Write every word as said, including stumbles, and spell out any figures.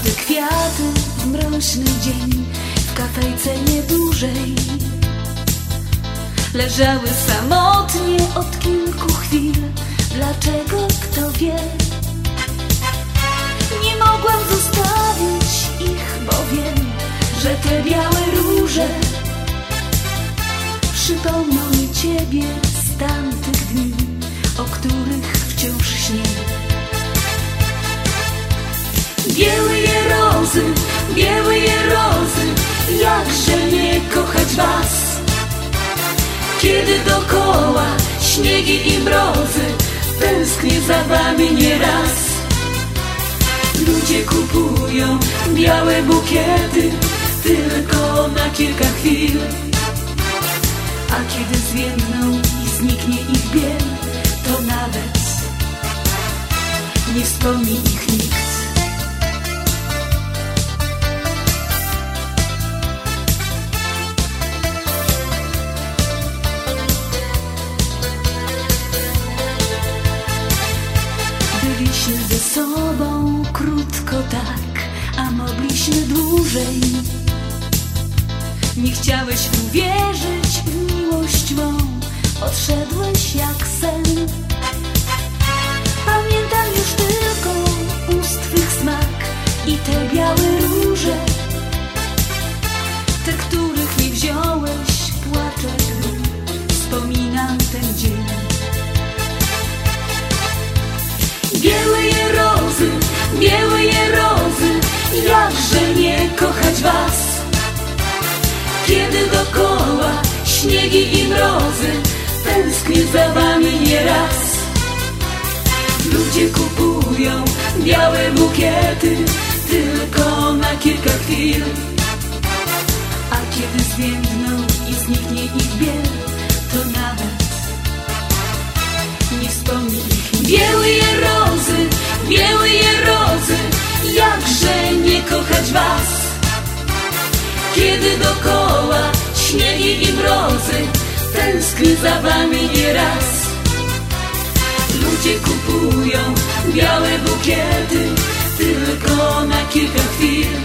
te kwiaty w mroźny dzień, w kafejce niedużej leżały samotnie od kilku chwil. Dlaczego, kto wie? Nie mogłam zostawić ich, bo wiem, że te białe róże przypomną mi ciebie z tamtych dni, o których wciąż śnię. Białe je rozy, białe je rozy, jakże nie kochać was, kiedy dokoła śniegi i mrozy, tęsknię za wami nieraz. Ludzie kupują białe bukiety tylko na kilka chwil, a kiedy zwiędną i zniknie ich biel, to nawet nie wspomni ich nikt. Byliśmy ze sobą krótko tak, a mogliśmy dłużej. Nie chciałeś uwierzyć w miłość mą, odszedłeś jak sen. Pamiętam już tylko ust twych smak i te białe róże, te, których nie wziąłeś, płaczę, gdy wspominam ten dzień. Białe je rozy, białe je rozy, jakże nie kochać was, kiedy dokoła śniegi i mrozy, tęsknię za wami nieraz. Ludzie kupują białe bukiety tylko na kilka chwil, a kiedy zwiędną i zniknie ich biel, to nawet nie wspomni ich. Białe je rozy, białe je rozy, jakże nie kochać was, kiedy dokoła śniegi i mrozy, tęsknię za wami nieraz. Ludzie kupują białe bukiety tylko na kilka chwil,